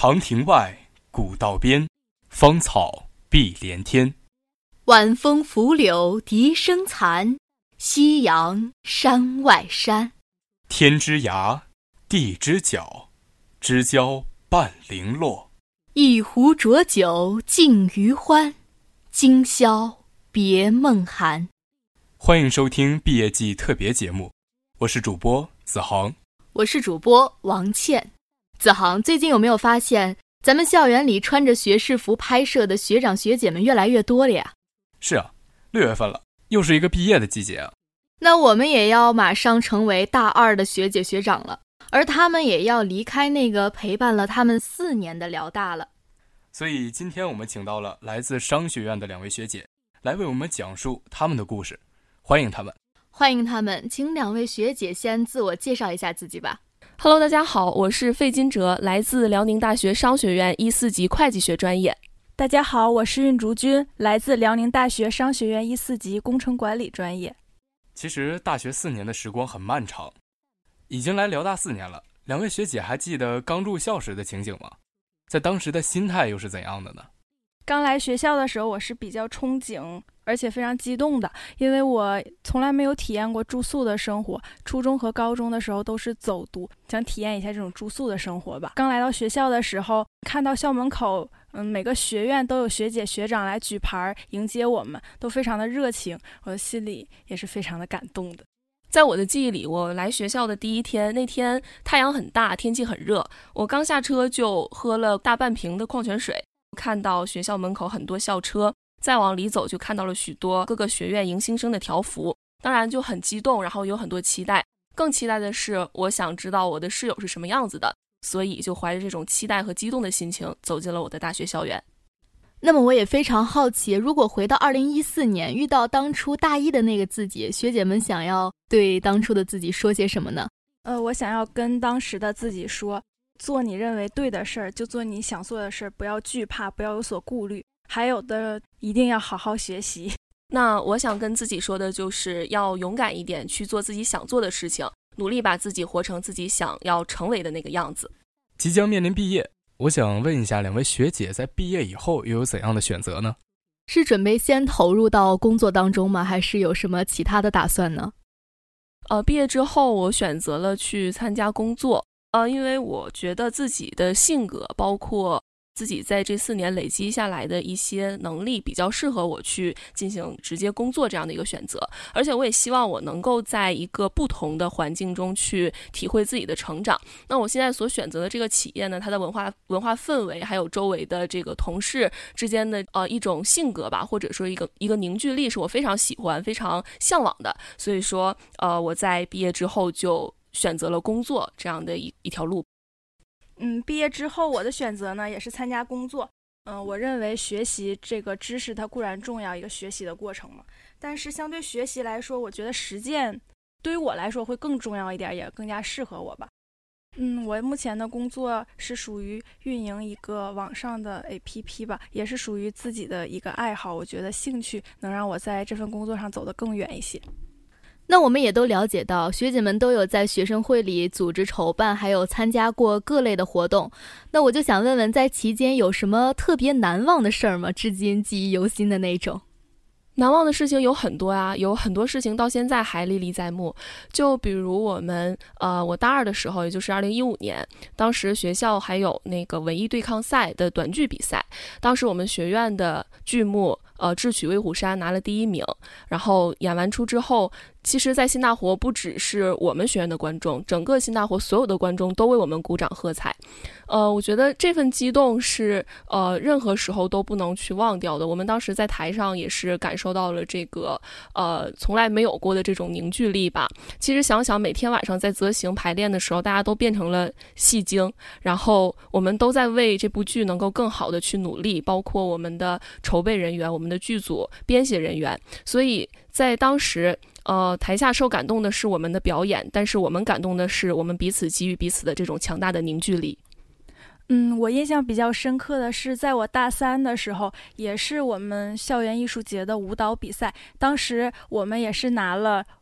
长亭外，古道边，芳草碧连天。 晚风拂柳笛声残，夕阳山外山。 天之涯，地之角，知交半零落。 一壶浊酒尽余欢，今宵别梦寒。 欢迎收听毕业季特别节目，我是主播子航， 我是主播王倩。子航，最近有没有发现咱们校园里穿着学士服拍摄的学长学姐们越来越多了呀？ 是啊，6月份了，又是一个毕业的季节啊。 那我们也要马上成为大二的学姐学长了，而他们也要离开那个陪伴了他们4年的辽大了。 所以今天我们请到了来自商学院的2位学姐，来为我们讲述他们的故事。欢迎他们。 欢迎他们，请2位学姐先自我介绍一下自己吧。 Hello， 大家好，我是费金哲，来自辽宁大学商学院14级会计学专业。 大家好，我是运竹君，来自辽宁大学商学院14级工程管理专业。 其实大学4年的时光很漫长，已经来辽大4年了，2位学姐还记得刚入校时的情景吗？在当时的心态又是怎样的呢？ 刚来学校的时候，我是比较憧憬而且非常激动的，因为我从来没有体验过住宿的生活，初中和高中的时候都是走读，想体验一下这种住宿的生活吧。刚来到学校的时候，看到校门口每个学院都有学姐学长来举牌迎接我们，都非常的热情，我的心里也是非常的感动的。 在我的记忆里，我来学校的第一天，那天太阳很大，天气很热，我刚下车就喝了大半瓶的矿泉水，看到学校门口很多校车，再往里走就看到了许多各个学院迎新生的条幅，当然就很激动，然后有很多期待，更期待的是我想知道我的室友是什么样子的，所以就怀着这种期待和激动的心情走进了我的大学校园。 那么我也非常好奇，如果回到2014年，遇到当初大一的那个自己，学姐们想要对当初的自己说些什么呢？ 我想要跟当时的自己说，做你认为对的事儿，就做你想做的事儿，不要惧怕，不要有所顾虑，还有的一定要好好学习。 那我想跟自己说的就是要勇敢一点，去做自己想做的事情，努力把自己活成自己想要成为的那个样子。 即将面临毕业，我想问一下2位学姐，在毕业以后又有怎样的选择呢？ 是准备先投入到工作当中吗？还是有什么其他的打算呢？ 毕业之后我选择了去参加工作，因为我觉得自己的性格，包括自己在这4年累积下来的一些能力，比较适合我去进行直接工作这样的一个选择。而且我也希望我能够在一个不同的环境中去体会自己的成长。那我现在所选择的这个企业呢，它的文化氛围，还有周围的这个同事之间的一种性格吧，或者说一个凝聚力，是我非常喜欢、非常向往的。所以说，我在毕业之后就选择了工作这样的一条路。 毕业之后我的选择呢也是参加工作。我认为学习这个知识它固然重要，一个学习的过程嘛，但是相对学习来说，我觉得实践对于我来说会更重要一点，也更加适合我吧。我目前的工作是属于运营一个网上的 APP 吧，也是属于自己的一个爱好，我觉得兴趣能让我在这份工作上走得更远一些。 那我们也都了解到，学姐们都有在学生会里组织筹办，还有参加过各类的活动。那我就想问问，在期间有什么特别难忘的事儿吗？至今记忆犹新的那种。 难忘的事情有很多啊，有很多事情到现在还历历在目。就比如我大二的时候，也就是2015年，当时学校还有那个文艺对抗赛的短剧比赛，当时我们学院的剧目智取威虎山拿了第1名，然后演完出之后，其实在新大活不只是我们学院的观众，整个新大活所有的观众都为我们鼓掌喝彩。我觉得这份激动是任何时候都不能去忘掉的。我们当时在台上也是感受到了这个从来没有过的这种凝聚力吧。其实想想每天晚上在择型排练的时候，大家都变成了戏精，然后我们都在为这部剧能够更好的去努力，包括我们的筹备人员、我们的剧组编写人员。所以在当时台下受感动的是我们的表演，但是我们感动的是我们彼此给予彼此的这种强大的凝聚力。 我印象比较深刻的是，在我大3的时候，也是我们校园艺术节的舞蹈比赛，当时我们也是拿了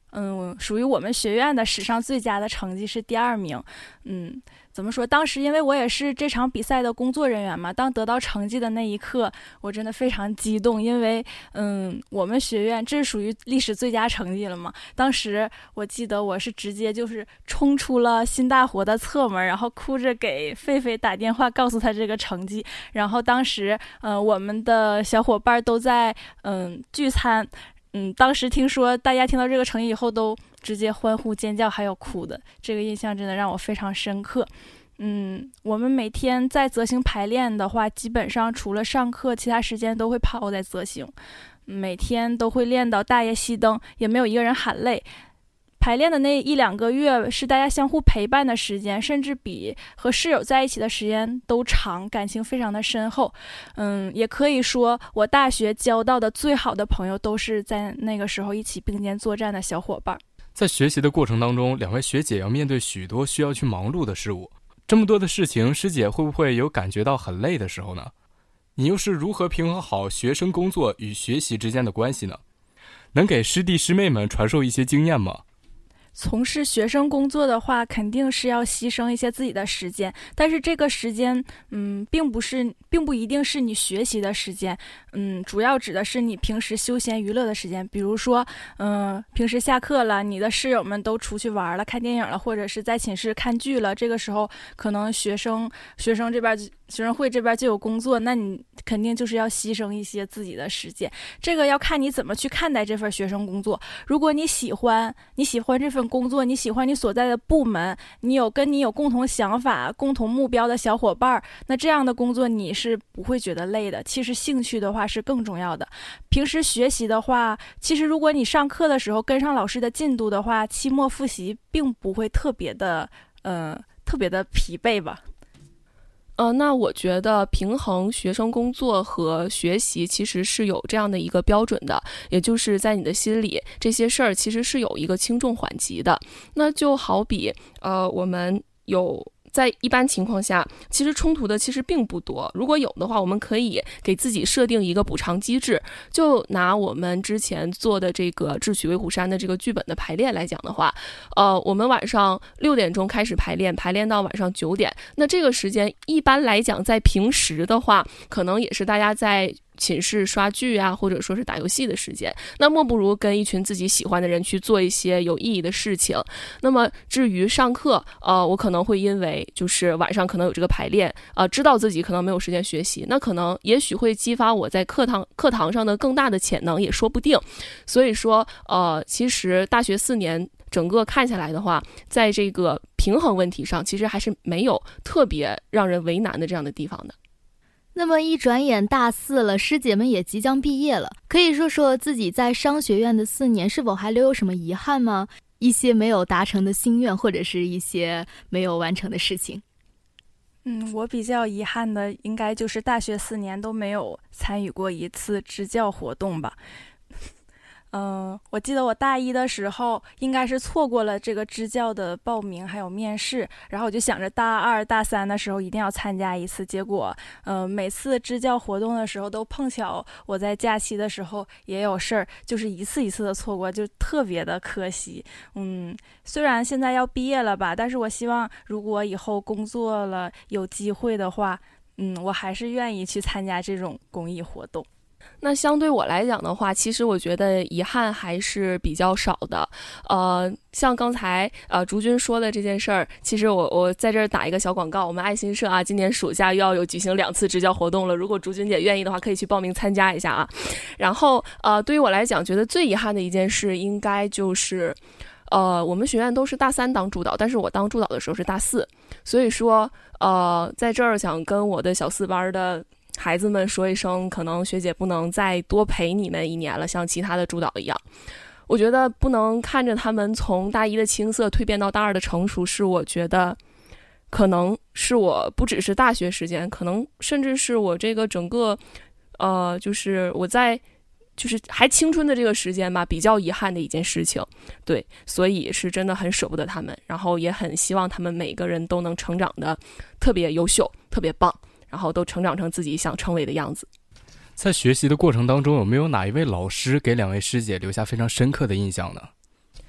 属于我们学院的史上最佳的成绩是第2名。怎么说？当时因为我也是这场比赛的工作人员嘛，当得到成绩的那一刻，我真的非常激动，因为我们学院这是属于历史最佳成绩了嘛。当时我记得我是直接就是冲出了新大活的侧门，然后哭着给狒狒打电话，告诉他这个成绩。然后当时我们的小伙伴都在聚餐。当时听说大家听到这个成绩以后都直接欢呼尖叫还有哭的，这个印象真的让我非常深刻。我们每天在泽行排练的话，基本上除了上课其他时间都会泡在泽行，每天都会练到大夜熄灯，也没有一个人喊累。排练的那1-2个月是大家相互陪伴的时间，甚至比和室友在一起的时间都长，感情非常的深厚。也可以说我大学交到的最好的朋友都是在那个时候一起并肩作战的小伙伴。 在学习的过程当中，两位学姐要面对许多需要去忙碌的事物，这么多的事情，师姐会不会有感觉到很累的时候呢？你又是如何平衡好学生工作与学习之间的关系呢？能给师弟师妹们传授一些经验吗？ 从事学生工作的话，肯定是要牺牲一些自己的时间，但是这个时间，并不一定是你学习的时间，主要指的是你平时休闲娱乐的时间。比如说，平时下课了，你的室友们都出去玩了、看电影了，或者是在寝室看剧了，这个时候可能学生这边学生会这边就有工作，那你肯定就是要牺牲一些自己的时间。这个要看你怎么去看待这份学生工作。如果你喜欢这份工作，你喜欢你所在的部门，跟你有共同想法、共同目标的小伙伴，那这样的工作你是不会觉得累的。其实兴趣的话是更重要的。平时学习的话，其实如果你上课的时候跟上老师的进度的话，期末复习并不会特别的疲惫吧。 那我觉得平衡学生工作和学习其实是有这样的一个标准的，也就是在你的心里，这些事儿其实是有一个轻重缓急的。那就好比我们在一般情况下，其实冲突的其实并不多。如果有的话，我们可以给自己设定一个补偿机制。就拿我们之前做的这个《智取威虎山》的这个剧本的排练来讲的话，我们晚上6点钟开始排练到晚上9点。那这个时间一般来讲，在平时的话，可能也是大家在寝室刷剧啊，或者说是打游戏的时间，那莫不如跟一群自己喜欢的人去做一些有意义的事情。那么至于上课，我可能会因为就是晚上可能有这个排练，知道自己可能没有时间学习，那可能也许会激发我在课堂上的更大的潜能，也说不定。所以说其实大学4年整个看下来的话，在这个平衡问题上，其实还是没有特别让人为难的这样的地方的。 那么一转眼大4了，师姐们也即将毕业了，可以说说自己在商学院的4年是否还留有什么遗憾吗？一些没有达成的心愿，或者是一些没有完成的事情。 我比较遗憾的应该就是大学4年都没有参与过一次支教活动吧。我记得我大1的时候应该是错过了这个支教的报名还有面试，然后我就想着大2、大3的时候一定要参加一次，结果每次支教活动的时候都碰巧我在假期的时候也有事儿，就是一次一次的错过，就特别的可惜。虽然现在要毕业了吧，但是我希望如果以后工作了有机会的话，我还是愿意去参加这种公益活动。 那相对我来讲的话，其实我觉得遗憾还是比较少的。像刚才竹君说的这件事儿，其实我在这儿打一个小广告，我们爱心社啊，今年暑假又要有举行2次支教活动了，如果竹君姐愿意的话，可以去报名参加一下啊。然后对于我来讲，觉得最遗憾的一件事应该就是我们学院都是大3当助导，但是我当助导的时候是大4，所以说在这儿想跟我的小4班的孩子们说一声，可能学姐不能再多陪你们1年了，像其他的助导一样。我觉得不能看着他们从大1的青涩蜕变到大2的成熟，是我觉得可能是我不只是大学时间，可能甚至是我这个整个就是我在就是还青春的这个时间吧，比较遗憾的一件事情。对，所以是真的很舍不得他们，然后也很希望他们每个人都能成长的特别优秀，特别棒，然后都成长成自己想成为的样子。 在学习的过程当中，有没有哪一位老师给2位师姐留下非常深刻的印象呢？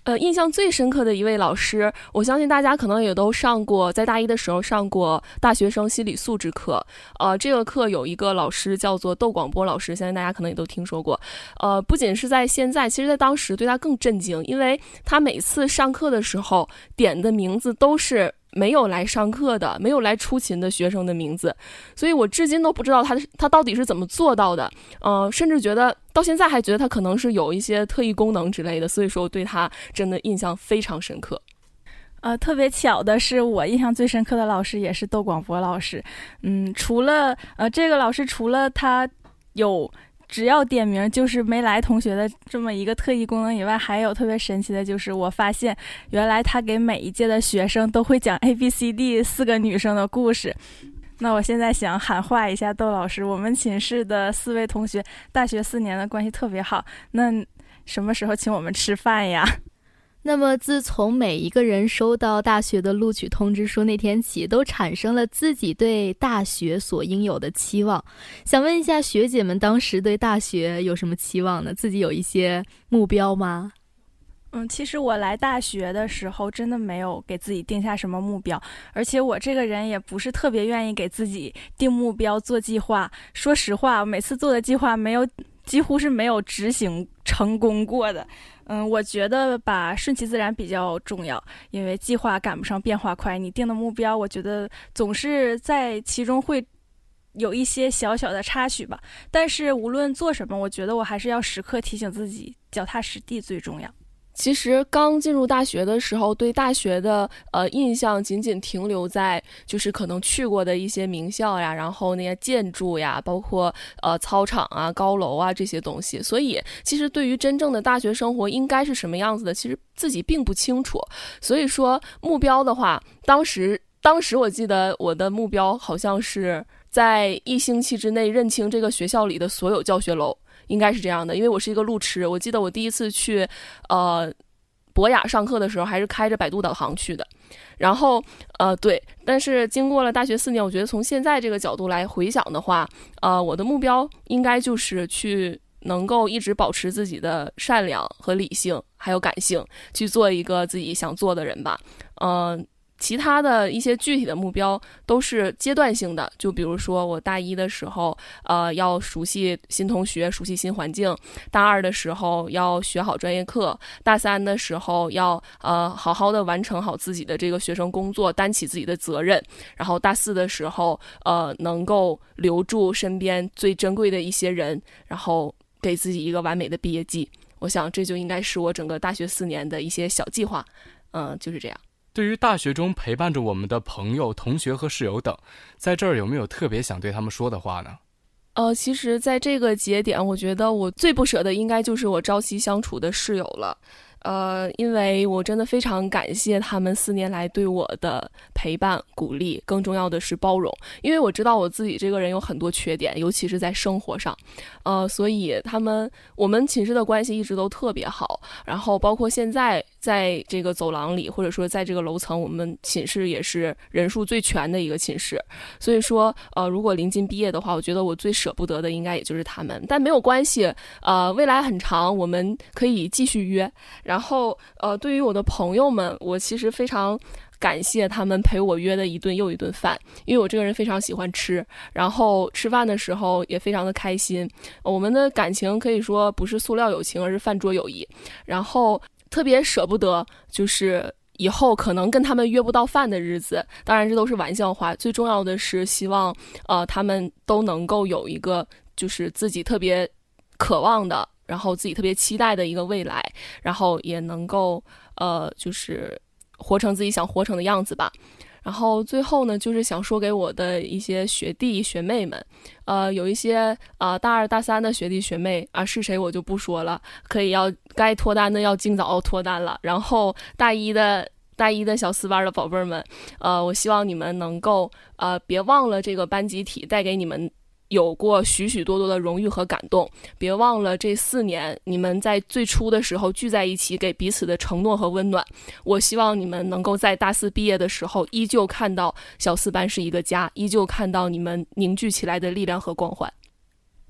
印象最深刻的一位老师，我相信大家可能也都上过，在大一的时候上过大学生心理素质课。这个课有一个老师叫做窦广波老师，相信大家可能也都听说过。不仅是在现在，其实在当时对他更震惊，因为他每次上课的时候点的名字都是没有来上课的、没有来出勤的学生的名字，所以我至今都不知道他到底是怎么做到的。甚至觉得到现在还觉得他可能是有一些特异功能之类的，所以说我对他真的印象非常深刻。 特别巧的是，我印象最深刻的老师也是窦广波老师。除了这个老师除了他有只要点名就是没来同学的这么一个特异功能以外，还有特别神奇的就是我发现原来他给每一届的学生都会讲 ABCD 4个女生的故事。那我现在想喊话一下窦老师，我们寝室的4位同学大学4年的关系特别好，那什么时候请我们吃饭呀？ 那么自从每一个人收到大学的录取通知书那天起，都产生了自己对大学所应有的期望。想问一下学姐们，当时对大学有什么期望呢？自己有一些目标吗？ 其实我来大学的时候真的没有给自己定下什么目标，而且我这个人也不是特别愿意给自己定目标做计划。说实话，我每次做的计划几乎是没有执行成功过的。我觉得吧，顺其自然比较重要，因为计划赶不上变化快。你定的目标，我觉得总是在其中会有一些小小的插曲吧。但是无论做什么，我觉得我还是要时刻提醒自己，脚踏实地最重要。 其实刚进入大学的时候，对大学的印象仅仅停留在就是可能去过的一些名校呀，然后那些建筑呀，包括操场啊、高楼啊这些东西。所以其实对于真正的大学生活应该是什么样子的，其实自己并不清楚。所以说目标的话，当时我记得我的目标好像是在1星期之内认清这个学校里的所有教学楼。应该是这样的，因为我是一个路痴。我记得我第一次去博雅上课的时候还是开着百度导航去的。然后对，但是经过了大学4年，我觉得从现在这个角度来回想的话，我的目标应该就是去能够一直保持自己的善良和理性还有感性，去做一个自己想做的人吧。其他的一些具体的目标都是阶段性的，就比如说我大1的时候要熟悉新同学，熟悉新环境；大2的时候要学好专业课；大3的时候要好好的完成好自己的这个学生工作，担起自己的责任；然后大4的时候能够留住身边最珍贵的一些人，然后给自己一个完美的毕业季。我想这就应该是我整个大学4年的一些小计划。就是这样。 对于大学中陪伴着我们的朋友、同学和室友等，在这儿有没有特别想对他们说的话呢？ 其实在这个节点，我觉得我最不舍的应该就是我朝夕相处的室友了。因为我真的非常感谢他们4年来对我的陪伴、鼓励，更重要的是包容。因为我知道我自己这个人有很多缺点，尤其是在生活上，所以我们寝室的关系一直都特别好。然后包括现在在这个走廊里，或者说在这个楼层，我们寝室也是人数最全的一个寝室。所以说，如果临近毕业的话，我觉得我最舍不得的应该也就是他们。但没有关系，未来很长，我们可以继续约。然后对于我的朋友们，我其实非常感谢他们陪我约的一顿又一顿饭，因为我这个人非常喜欢吃，然后吃饭的时候也非常的开心。我们的感情可以说不是塑料友情，而是饭桌友谊。然后特别舍不得就是以后可能跟他们约不到饭的日子，当然这都是玩笑话。最重要的是希望他们都能够有一个就是自己特别渴望的，然后自己特别期待的一个未来，然后也能够就是活成自己想活成的样子吧。然后最后呢，就是想说给我的一些学弟学妹们，有一些大2大3的学弟学妹是谁我就不说了，该脱单的要尽早脱单了。然后大一的小4班的宝贝儿们，我希望你们能够别忘了这个班集体带给你们有过许许多多的荣誉和感动，别忘了这4年你们在最初的时候聚在一起给彼此的承诺和温暖。我希望你们能够在大4毕业的时候依旧看到小4班是一个家，依旧看到你们凝聚起来的力量和光环。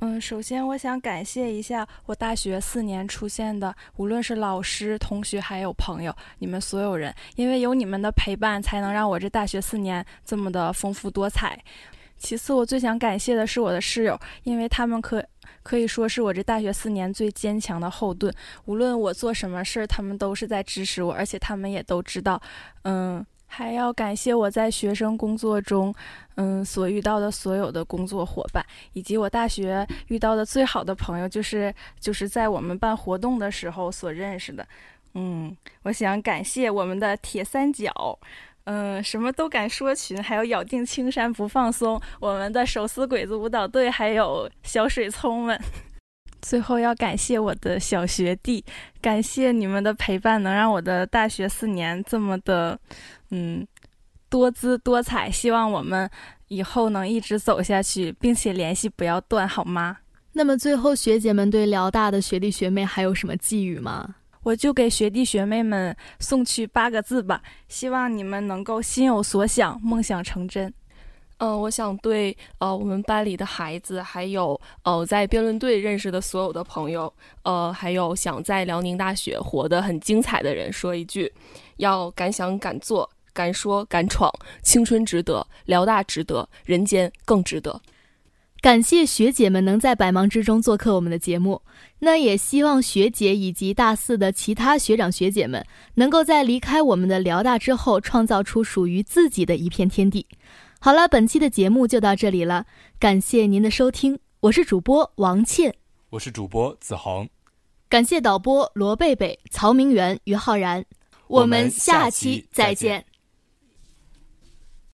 首先我想感谢一下我大学4年出现的，无论是老师、同学还有朋友，你们所有人，因为有你们的陪伴，才能让我这大学4年这么的丰富多彩。其次，我最想感谢的是我的室友，因为他们可以说是我这大学4年最坚强的后盾。无论我做什么事儿，他们都是在支持我，而且他们也都知道。还要感谢我在学生工作中，所遇到的所有的工作伙伴，以及我大学遇到的最好的朋友，就是在我们办活动的时候所认识的。我想感谢我们的铁三角。什么都敢说群，还有咬定青山不放松，我们的手撕鬼子舞蹈队，还有小水葱们。最后要感谢我的小学弟，感谢你们的陪伴，能让我的大学4年这么的多姿多彩。希望我们以后能一直走下去，并且联系不要断，好吗？ 那么最后学姐们对辽大的学弟学妹还有什么寄语吗？ 我就给学弟学妹们送去8个字吧，希望你们能够心有所想，梦想成真。 我想对我们班里的孩子，还有在辩论队认识的所有的朋友，还有想在辽宁大学活得很精彩的人说一句：要敢想敢做，敢说敢闯，青春值得，辽大值得，人间更值得。 感谢学姐们能在百忙之中做客我们的节目，那也希望学姐以及大4的其他学长学姐们能够在离开我们的辽大之后，创造出属于自己的一片天地。好了，本期的节目就到这里了，感谢您的收听，我是主播王倩， 我是主播子恒， 感谢导播罗贝贝、曹明媛、于浩然，我们下期再见。